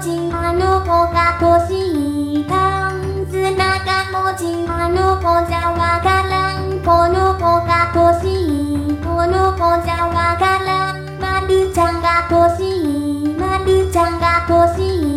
ちあの子が欲しいタンス長文字あの子じゃわからんこの子が欲しいこの子じゃわからんまるちゃんが欲しいまるちゃんが欲しい